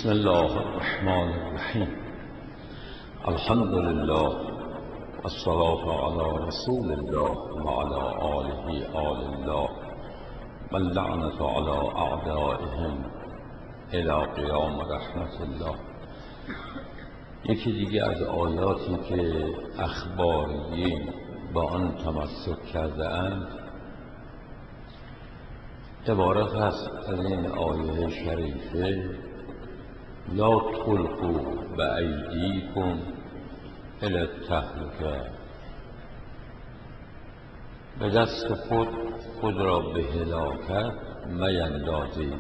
بسم الله الرحمن الرحیم. الحمد لله والصلاة على رسول الله وعلى آله آل الله واللعنة على أعدائهم إلى قیام رحمت الله. یکی دیگه از آیاتی که اخباریین با آن تمسک کرده اند عبارت است از این آیه شریفه: لا تلقوا بأیدیکم الی التهلکه، به دست خود را به هلاکت میندازید.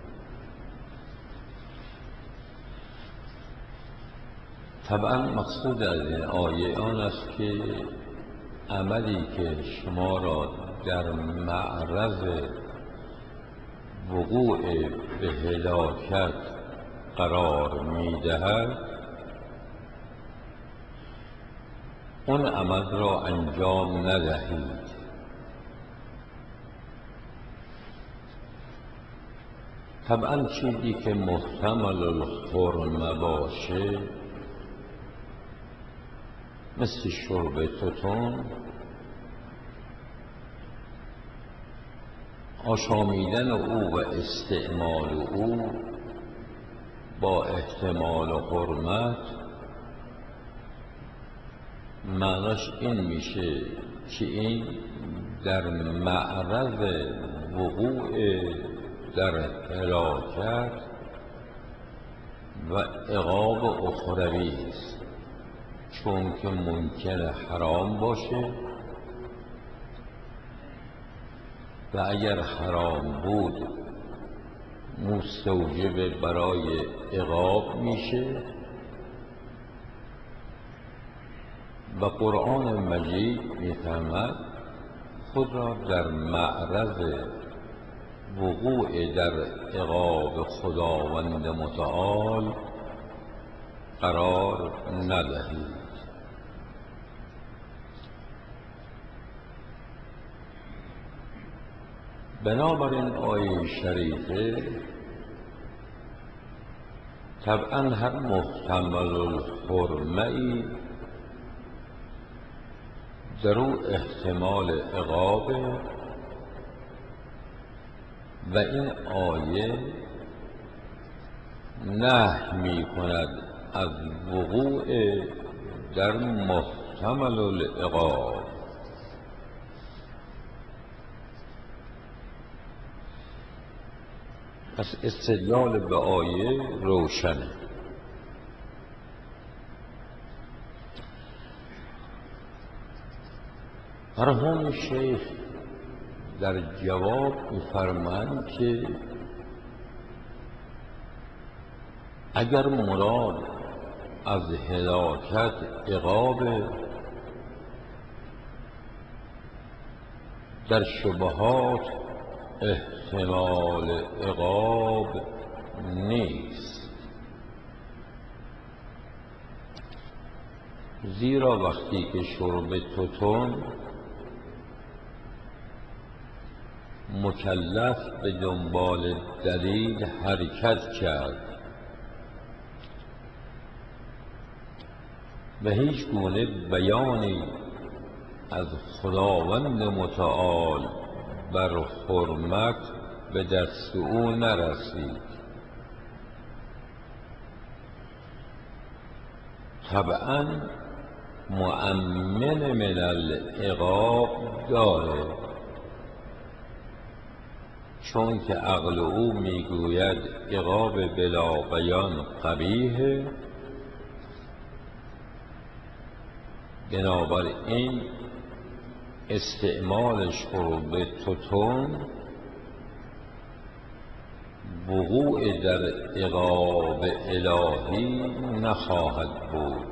طبعا مقصود از این آیه آن است که عملی که شما را در معرض وقوع به هلاکت قرار می‌دهد اون عمل را انجام ندهید. طبعا چیزی که محتمل الحرمه باشه مثل شرب توتون، آشامیدن او و استعمال او با احتمال و حرمت، معناش این میشه که این در معرض وقوع در هلاکت و عقاب اخروی است، چون که ممکن حرام باشه و اگر حرام بود مستوجب برای عقاب میشه و قرآن مجید میفرماید خود را در معرض وقوع در عقاب خداوند متعال قرار ندهید. بنابراین آیه شریفه طبعا هر محتمل الحرمه‌ای در او احتمال عقاب و این آیه نهی می کند از وقوع در محتمل العقاب. پس استدلال به آیه روشنه. مرحوم شیخ در جواب می‌فرمایند که اگر مراد از هلاکت عقاب، در شبهات احتمال عقاب نیست، زیرا وقتی که شرب توتون مکلف به دنبال دلیل حرکت کرد و هیچ گونه بیانی از خداوند متعال بر حرمت به دست او نرسید، طبعا مؤمن من العقاب داره، چون که عقل او میگوید عقاب بلا بیان قبیحه. بنابراین استعمال شرب توتون وقوع در عقاب الهی نخواهد بود،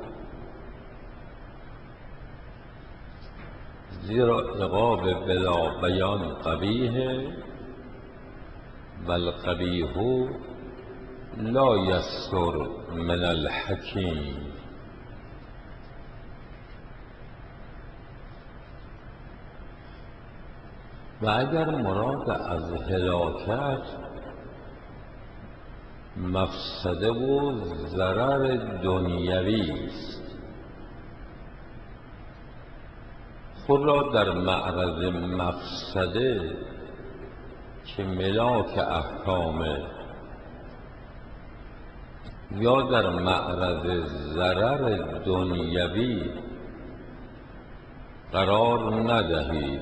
زیرا عقاب بلا بیان قبیحه و القبیح لا یستر من الحکیم. و اگر مراد از هلاکت مفسده و ضرر دنیوی است. خود را در معرض مفسده که ملاک احکامه یا در معرض ضرر دنیوی قرار ندهید.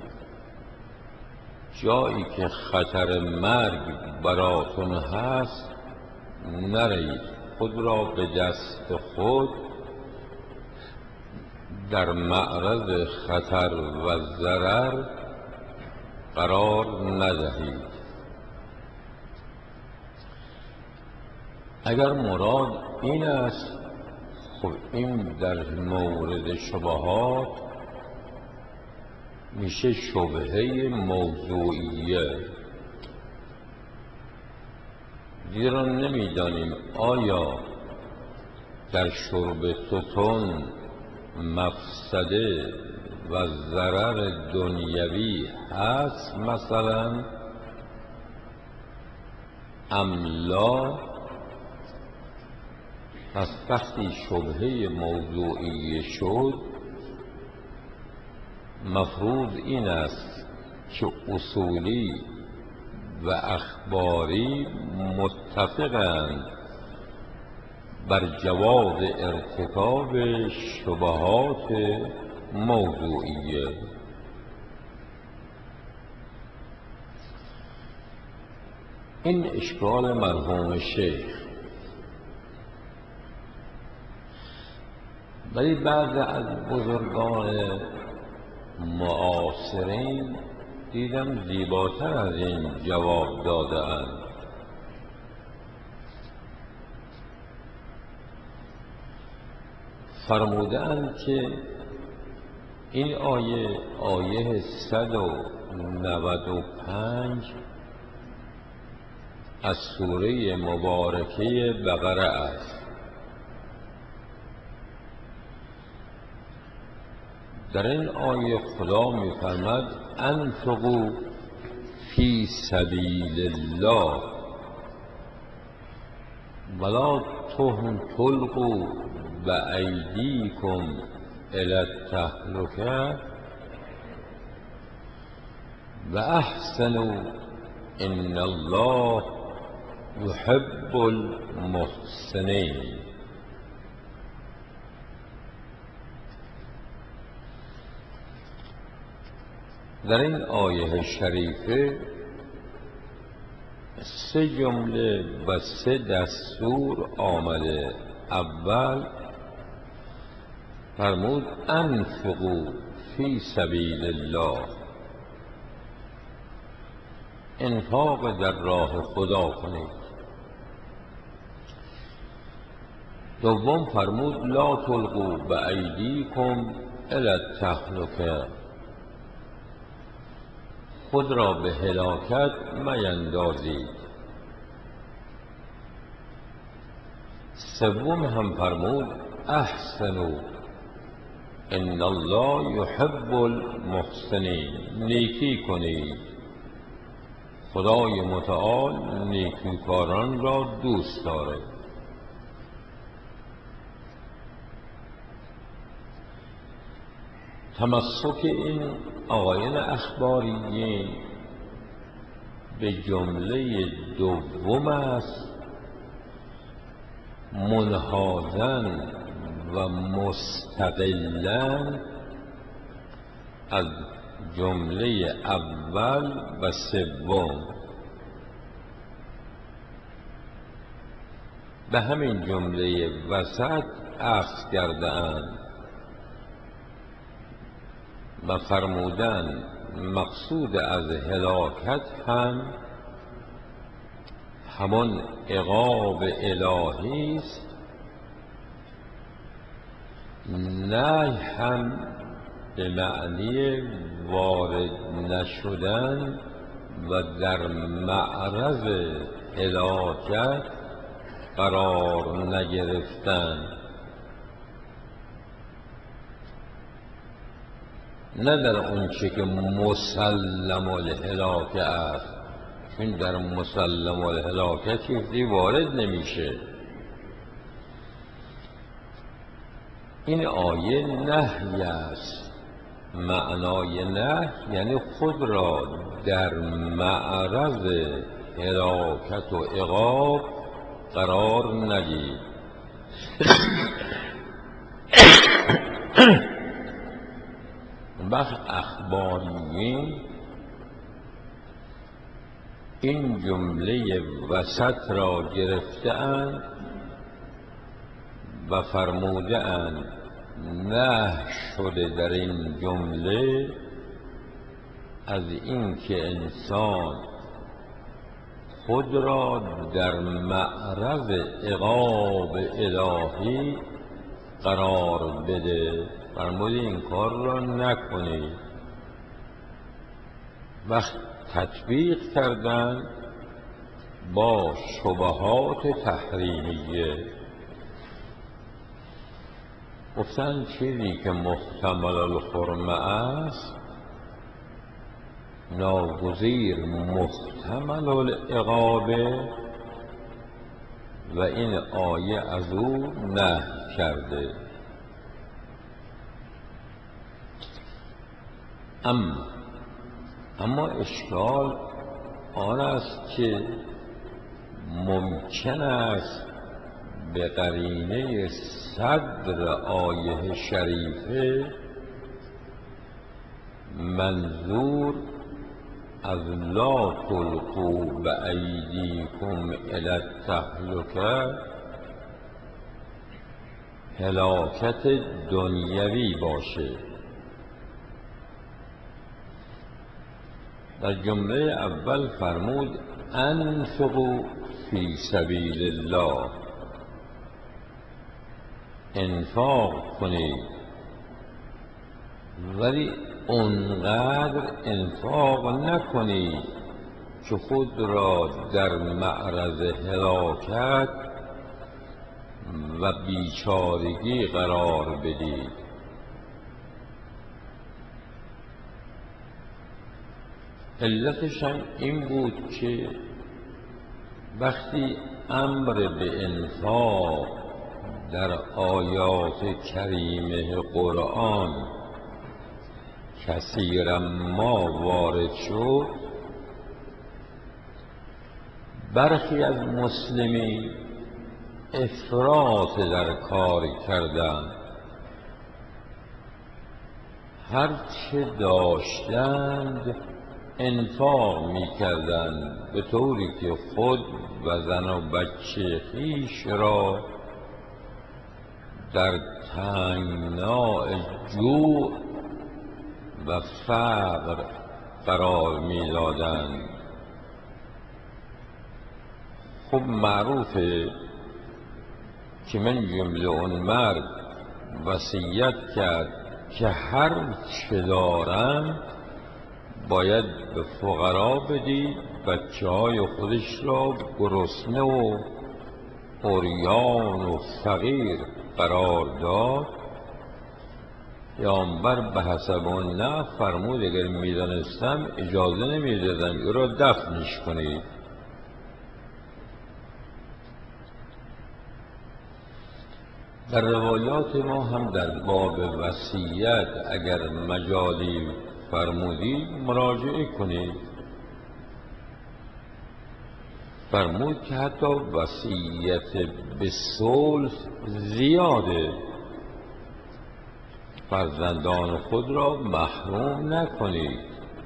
جایی که خطر مرگ براتون هست نرید، خود را به دست خود در معرض خطر و ضرر قرار ندهید. اگر مراد این است، خب این در مورد شبهات میشه شبهه موضوعیه، زیرا نمیدانیم آیا در شرب توتون مفسده و ضرر دنیوی هست مثلا ام لا. پس وقتی شبهه موضوعی شد، مفروض این است که اصولی و اخباری متفقند بر جواز ارتکاب شبهات موضوعیه. این اشکال مرحوم شیخ. ولی بعضی از بزرگان معاصرین دیدم زیباتر از این جواب داده‌اند. فرمودند که این آیه 195 از سوره مبارکه بقره است. در این آیه خدا می‌فرماید انفقوا فی سبیل الله ولا تلقوا بأیدیکم الی التهلکه و احسنوا ان الله یحب المحسنین. در این آیه شریفه 3 جمله و 3 دستور آمده. اول فرمود انفقوا فی سبیل الله، انفاق در راه خدا کنید. دوم فرمود لا تلقوا بأیدیکم الی التهلکه، خود را به هلاکت میندازید. سوم هم فرمود احسنوا ان الله یحب المحسنین، نیکی کنید، خدای متعال نیکوکاران را دوست دارد. تمسک این آقایان اخباریین به جمله دوم است، منهازن و مستقلن از جمله اول و سوم. به همین جمله وسط اخذ کرده‌اند و فرمودن مقصود از هلاکت هم همان عقاب الهی است، نه هم به معنی وارد نشدن و در معرض هلاکت قرار نگرفتن، نه در اون چه که مسلم الهلاک است این در مسلم الهلاکت چیزی وارد نمیشه. این آیه نهی است. معنای نهی یعنی خود را در معرض هلاکت و عقاب قرار ندید. وقت اخباریین این جمله وسط را گرفته‌اند و فرموده‌اند نهی شده در این جمله از اینکه انسان خود را در معرض عقاب الهی قرار بده. فرمود این کار را نکنید. وقت تطبیق کردن با شبهات تحریمیه، گفتن چیزی که محتمل الحرمه است ناگزیر محتمل العقابه و این آیه از او نهی کرده. اما اشکال آن است که ممکن است به قرینه صدر آیه شریفه منظور از لا تلقوا بأیدیکم الی التهلکه هلاکت دنیوی باشه. در جمله اول فرمود انفقوا فی سبیل الله، انفاق کنید، ولی اونقدر انفاق نکنید که خود را در معرض هلاکت و بیچارگی قرار بدید. علتش هم این بود که وقتی امر به انفاق در آیات کریمه قرآن کثیرا ما وارد شد، برخی از مسلمین افراط در کار کردند. هرچه داشتند انفاق می کردند به طوری که خود و زن و بچه خویش را در تنگنای جوع و فقر قرار می دادند. خب معروفه که من جمله اون مرد وصیت کرد که هر چه دارم باید به فقرا بدید، بچه های خودش را گرسنه و عریان و فقیر قرار داد. پیامبر به حسب اون نه فرمود اگر میدانستم اجازه نمیدادم او را دفنش کنید. در روایات ما هم در باب وصیت اگر مجالی فرمودید مراجعه کنید. فرمود که حتی وصیت به صلح زیاده، فرزندان خود را محروم نکنید،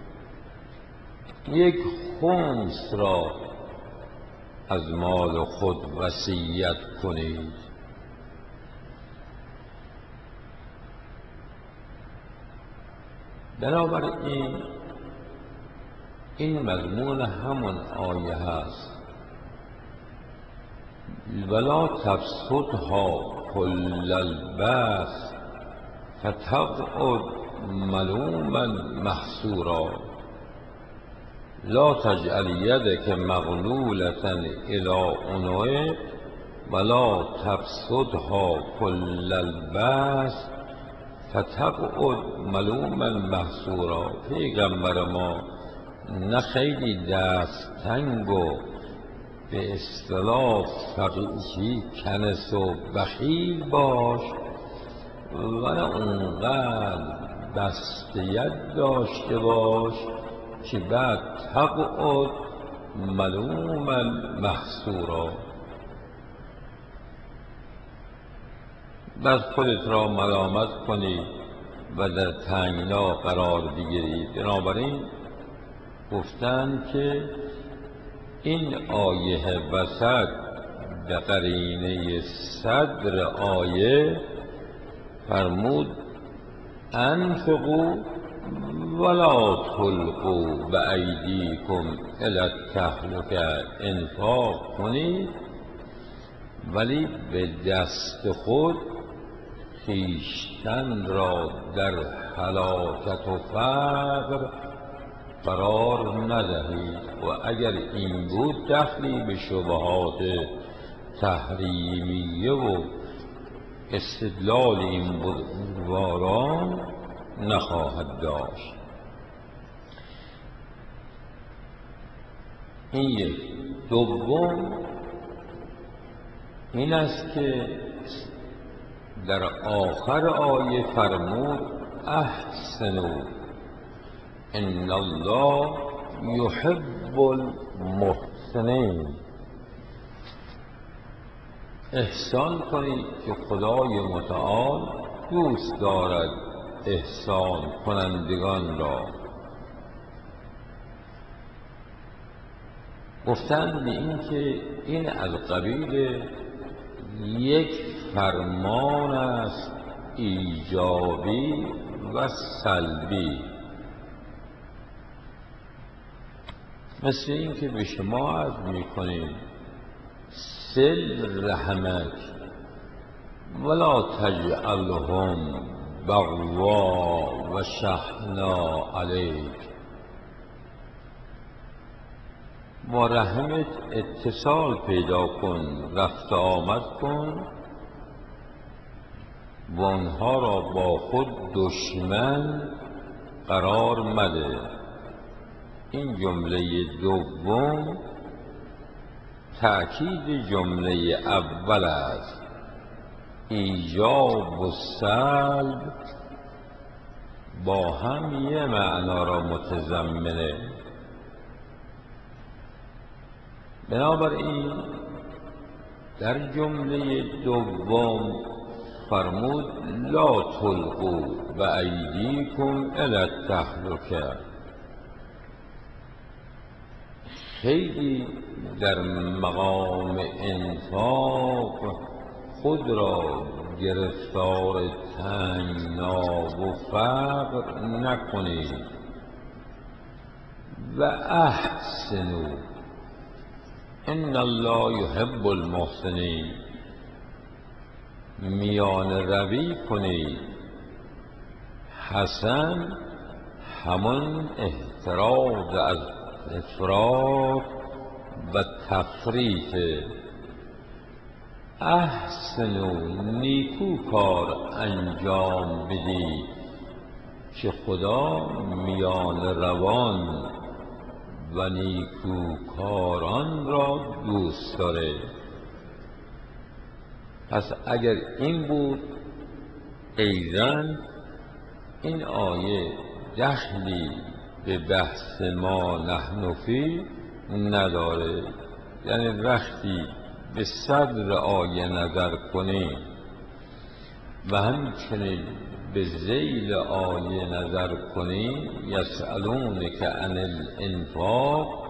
یک خمس را از مال خود وصیت کنید. بنابراین این مضمون همون آیه هست ولا تبسطها کل البسط فتقعد ملوما محسورا لا تجعل یدک مغلولة الی عنقک ولا تبسطها کل البسط فتقعد ملوما محسورا. پیغمبر ما نه خیلی دست تنگ و به اصطلاح فقیری کنس و بخیل باش، ولی اونقدر بسته ید داشته باش که بعد تقعد ملوما محسورا. بس خودت را ملامت کنی و در تنگنا قرار بگیری. بنابراین گفتند که این آیه وسط به قرینه صدر آیه فرمود انفقوا ولا تلقوا بایدیکم الی التهلکه، انفاق کنید ولی به دست خود خویشتن را در هلاکت و فقر قرار ندهید. و اگر این بود دخلی به شبهات تحریمیه و استدلال این بزرگواران نخواهد داشت. این یک. دوم این است که در آخر آیه فرمود احسنوا ان الله یحب المحسنین، احسان کنید که خدای متعال دوست دارد احسان کنندگان را. گفتند این که این از قبیل یک فرمان است ایجابی و سلبی، مثل این که به شما عرض می‌کنیم سل رحمک ولا تجعلهم بغوا و شحنا علیک، با رحمت اتصال پیدا کن، رفت آمد کن و آنها را با خود دشمن قرار مده. این جمله دوم تأکید جمله اول است. ایجاب و سلب با هم یه معنا را متضمنه. بنابراین در جمله دوم فرمود لا تلقوا بایدیکم الی التهلکه، خیلی در مقام انفاق خود را گرفتار تنگنا و فقر نکنید. و احسنوا ان الله یحب المحسنین، میان روی کنید. حسن همون احتراز از افراط و تفریط. احسنوا نیکو کار انجام بدید که خدا میان روان و نیکوکاران را دوست داره. پس اگر این بود ایضاً این آیه دخلی به بحث ما نحن فی نداره. یعنی وقتی به صدر آیه نظر کنیم و همچنین به ذیل آیه نظر کنیم یسألونک عن الانفاق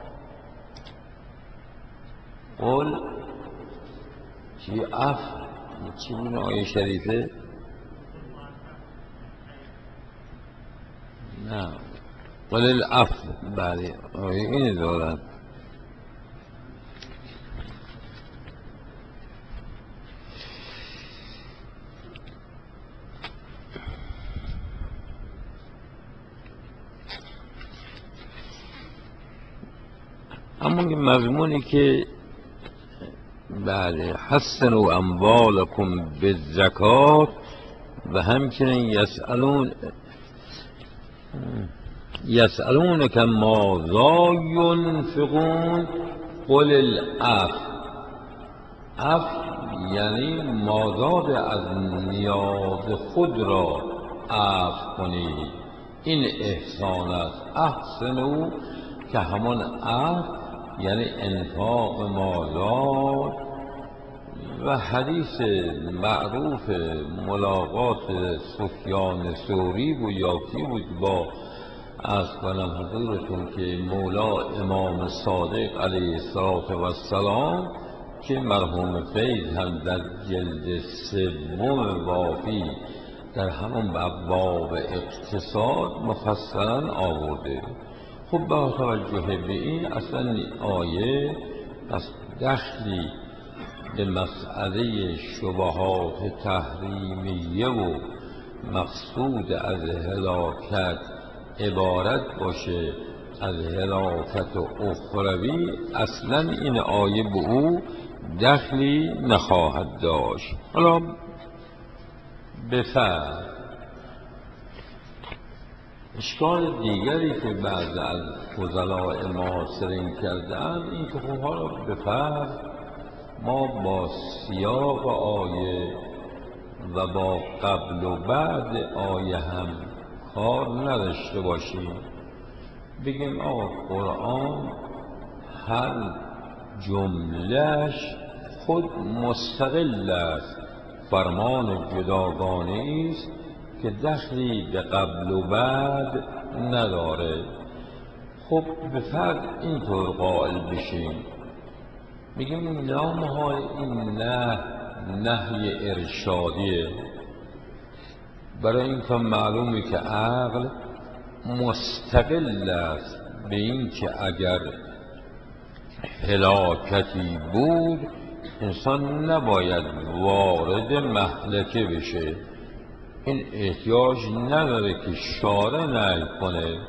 قل چی چی بود آیه شریفه؟ نه قل العفو. بله آیه این دارد. اما مضمونی که بله حسنوا اموالکم بالزکات و همچنین یسألون یسألونک ماذا ینفقون قل العفو. عفو یعنی مازاد از نیاز خود را عفو کنید، این احسان است. احسنوا که همون عفو یعنی انفاق مازاد. و حدیث معروف ملاقات سفیان ثوری بود یا کی بود با از کنم حضورتون که مولا امام صادق علیه السلام که مرحوم فیض هم در جلد 3 وافی در همون باب اقتصاد مفصلا آورده. خب با توجه به این اصلا آیه از دخلی به مسئله شبهات تحریمیه و مقصود از هلاکت عبارت باشه از هلاکت اخروی، اصلا این آیه به او دخلی نخواهد داشت. حالا بفرد اشکال دیگری که بعض از فضلاء معاصرین کردن این که خب حالا بفرد ما با سیاق آیه و با قبل و بعد آیه هم کار نداشته باشیم، بگیم آقا قرآن هر جملهش خود مستقل است، فرمان جداگانه است که دخلی به قبل و بعد نداره. خب به فرض اینطور قائل بشیم، میگیم نامهای این نهی ارشادیه، برای این که معلومه که عقل مستقل است به این که اگر هلاکتی بود انسان نباید وارد مهلکه بشه، این احتیاج نداره که شارع نهی کنه.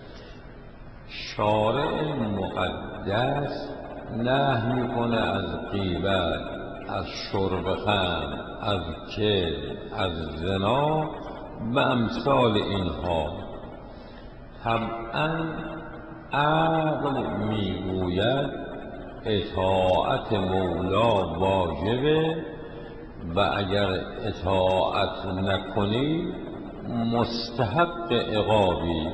شارع مقدس نهی میکنه از غیبت، از شرب خمر، از کذب، از زنا و امثال اینها. طبعا عقل میگوید اطاعت مولا واجبه و اگر اطاعت نکنی مستحق عقابی.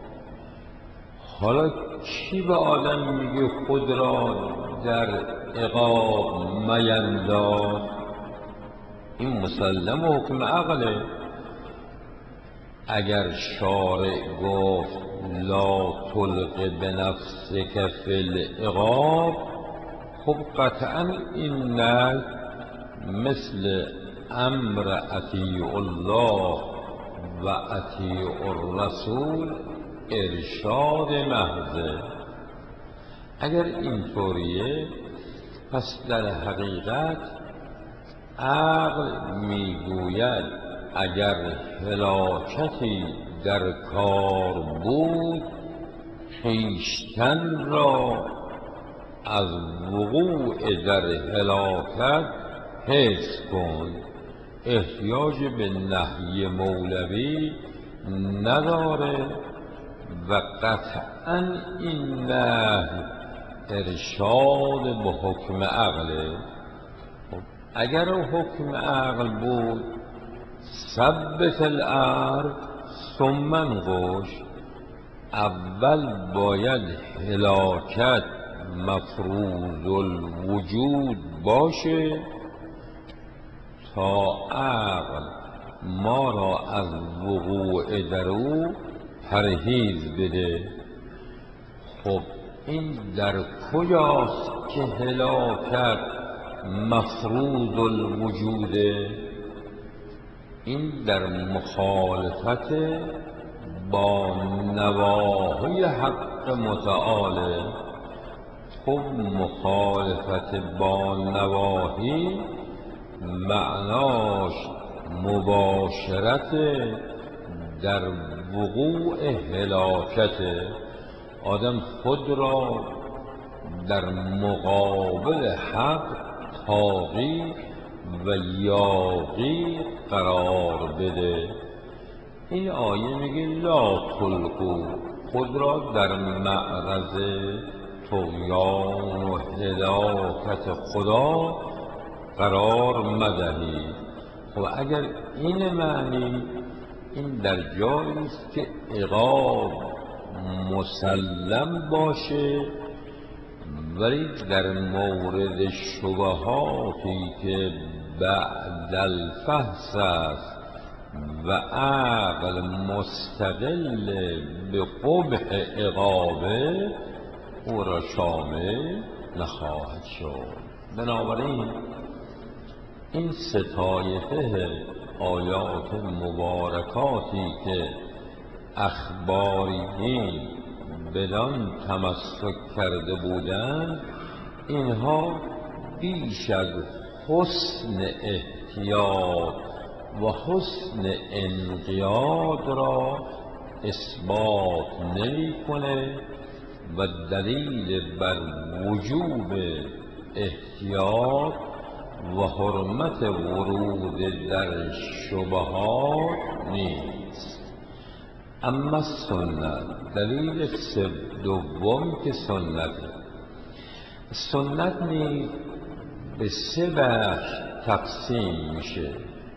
حالا کی به آدم میگه خود را در عقاب مینداز؟ این مسلم و حکم عقله. اگر شارع گفت لا تلق بنفسک فی العقاب، خب قطعا این نه مثل امر اطیع الله و اطیع الرسول ارشاد محضه. اگر اینطوریه پس در حقیقت عقل میگوید اگر هلاکتی در کار بود خویشتن را از وقوع در هلاکت حفظ کن، احتیاج به نهی مولوی نداره و قطعا این نهی ارشاد به حکم عقله. اگر حکم عقل بود ثبت الارض ثم انقش، اول باید هلاکت مفروض الوجود باشه تا عقل ما را از وقوع در او پرهیز بده. خب این در کجاست که هلاکت مفروض الوجوده؟ این در مخالفت با نواهی حق متعاله. خب مخالفت با نواهی معناش مباشرت در وقوع هلاکت. آدم خود را در مقابل حق طاغی و یاغی قرار بده. این آیه میگه لا تلقوا خود را در معرض طغیان و هلاکت خدا قرار مدهید. خب اگر این معنی، این در جایی است که عقاب مسلم باشه، ولی در مورد شبهاتی که بعد الفحص است و عقل مستقل به قبح عقابه، او را شامل نخواهد شد. بنابراین این سه طایفه آیات مبارکاتی که اخباریین بدان تمسک کرده بودند، اینها بیش از حسن احتیاط و حسن انقیاد را اثبات نمی‌کنه و دلیل بر وجوب احتیاط و حرمت ورود در شبهات نیست. اما سنت، دلیل دوم که سنت نیز به سه بخش تقسیم میشه.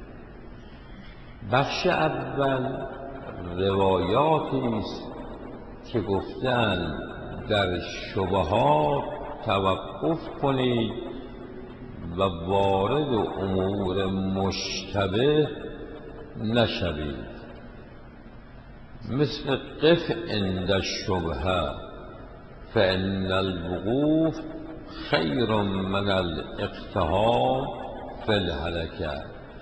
بخش اول روایاتی است که گفتن در شبهات توقف کنید و وارد امور مشتبه نشوید، مثل قف عند الشبهه فإن الوقوف خیر من الاقتحام فی الهلکه.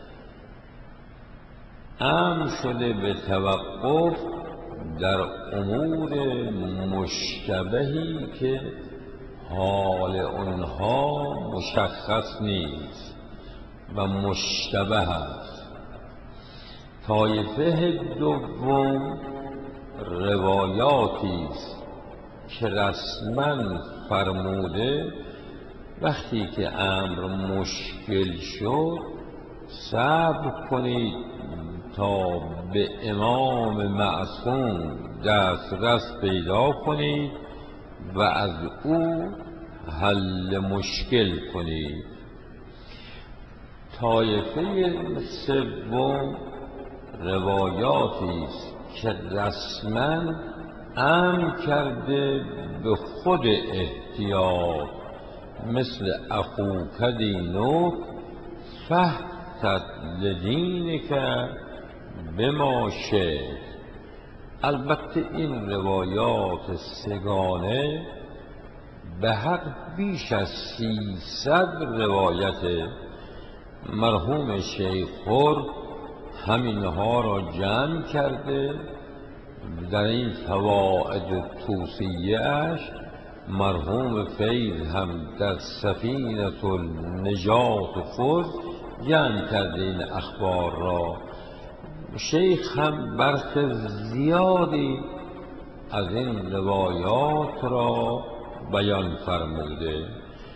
امر شده به توقف در امور مشتبهی که حال آنها مشخص نیست و مشتبه است. طایفه دوم روایاتی است که رسما فرموده وقتی که امر مشکل شد صبر کنید تا به امام معصوم دسترس پیدا کنید و از او حل مشکل کنید. طایفه سوم روایاتی است که رسما امر کرده به خود احتیاط، مثل اخوک دینک فاحتط لدینک بما شئت. البته این روایات سگانه به حق بیش از 300 روایت. مرحوم شیخ خرد همینها را جمع کرده در این فواید توصیه اش. مرحوم فیض هم در سفینة النجات خود جمع کرده این اخبار را. شیخ هم برخ زیادی از این روایات را بیان فرموده.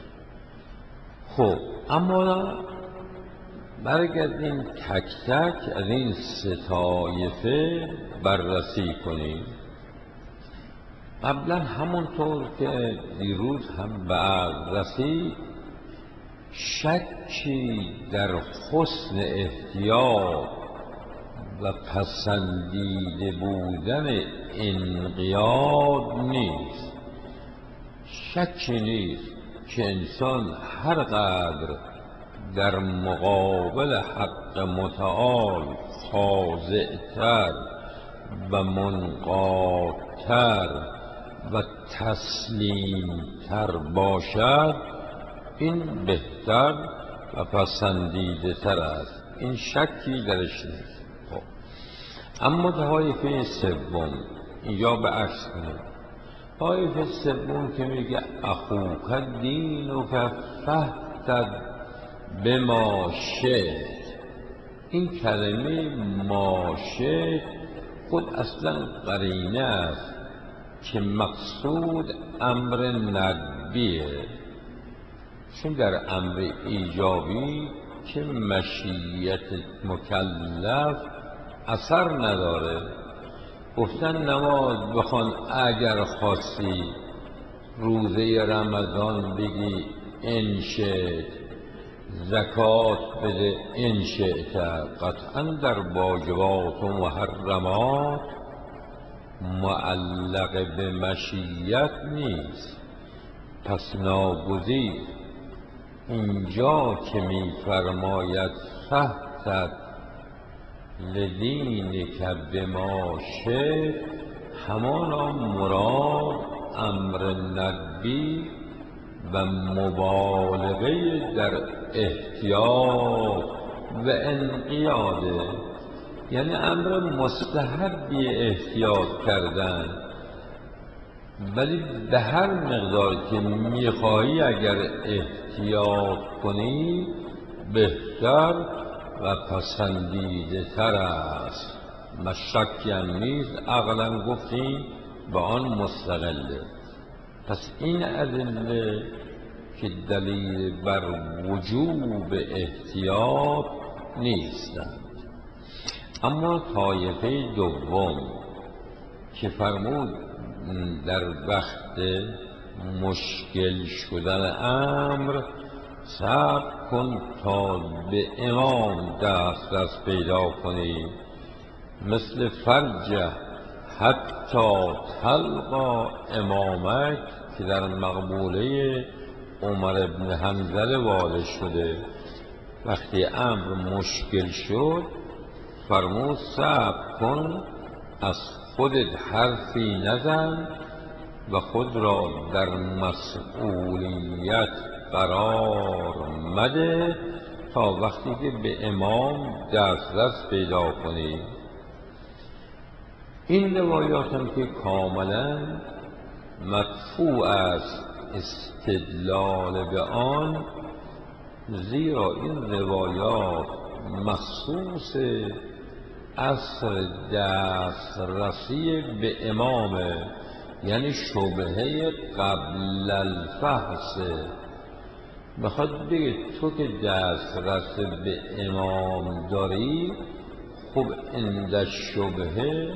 خب اما برگردیم تک تک از این سه طایفه بررسی کنیم. قبلا همونطور که دیروز هم بررسی، شکی در حسن احتیاط و پسندیده بودن انقیاد نیست. شکی نیست که انسان هر قدر در مقابل حق متعال خاضع‌تر و منقادتر و تسلیمتر باشد، این بهتر و پسندیده تر است. این شکی درش نیست. اما طایفه سوم، اینجا به عکس کنید، طایفه سوم که میگه اخوک دینک فاحتط بما شئت، این کلمه ما شئت خود اصلا قرینه است که مقصود امر ندبیه، چون در امر ایجابی که مشیت مکلف اثر نداره. گفتن نماز بخوان اگر خواستی، روزه رمضان بگی ان شئت، زکات بده ان شئت. قطعا در واجبات و محرمات معلق به مشیت نیست. پس ناگزیر اینجا که می فرماید فهتت لدینک بما شئت، همانا مراد امر ندبی و مبالغه در احتیاط و انقیاده، یعنی امر مستحبی احتیاط کردن، ولی به هر مقدار که میخواهی اگر احتیاط کنی بهتر و پسندیده تر است. مشکی هم نیست، عقلا گفتیم به آن مستقله. پس این ادله که دلیل بر وجوب احتیاط نیستند. اما طایفه دوم که فرمود در وقت مشکل شدن امر صبر کن تا به امام دسترس پیدا کنی، مثل فرجه حتی تلقا امامک که در مقبوله عمر بن حنظله وارد شده. وقتی امر مشکل شد فرمود صبر کن، از خودت حرفی نزن و خود را در مسئولیت قرار مده تا وقتی که به امام دسترس پیدا کنی. این روایات هم که کاملا مدفوع است استدلال به آن، زیرا این روایات مخصوص عصر دسترسی به امامه، یعنی شبهه قبل الفحص. میخواد بگه تو که دسترس به امام داری، خب عند شبهه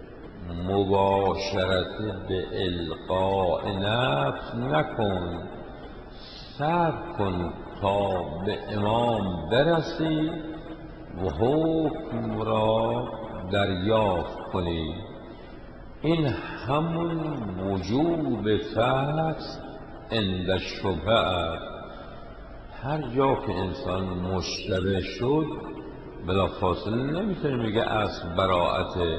مباشرت به القاء نفس نکن، صبر کن تا به امام برسی و حکم را دریافت کنی. این همون وجوب فحص عند شبهه است. هر جا که انسان مشتبه شد بلافاصله نمیتونه میگه اصل براءته.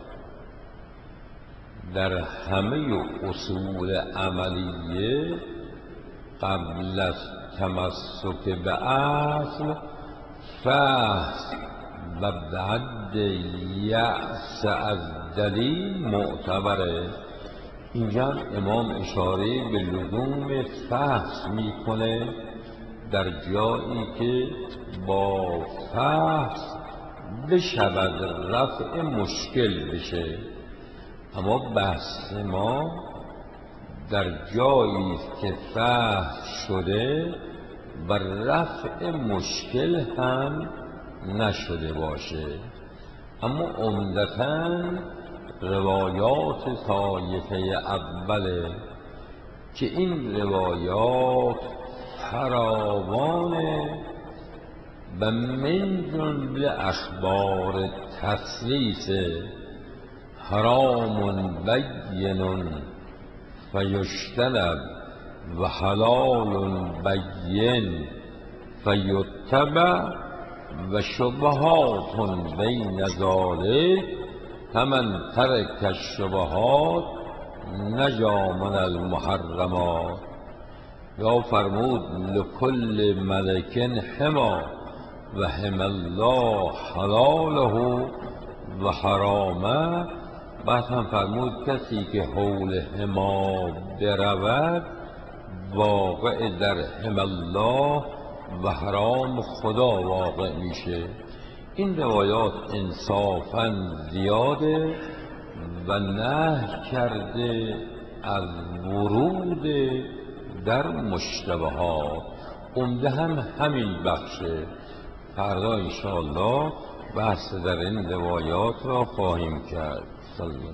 در همه اصول عملیه قبل از تمسک به اصل فحص و بعد یأس از دلیل معتبره. اینجا امام اشاره به لزوم فحص میکنه در جایی که با فحص بشود رفع مشکل بشه. اما بحث ما در جایی که فحص شده و رفع مشکل هم نشده باشه. اما عمدتاً روایات طایفه اوله که این روایات فراوانه و من جمله اخبار تسلیس حرام بین فیجتنب و حلال بین فیتبع و شبهات بین ذلک فمن ترک الشبهات نجا من المحرمات. یا فرمود لکل ملک حما و حمی الله حلاله و حرامه. بعد هم فرمود کسی که حول حما برود واقع در حمی الله و حرام خدا واقع میشه. این روایات انصافاً زیاده و نهی کرده از ورود در مشتبهات. عمده هم همین بخشه. فردا انشاءالله بحث در این روایات را خواهیم کرد.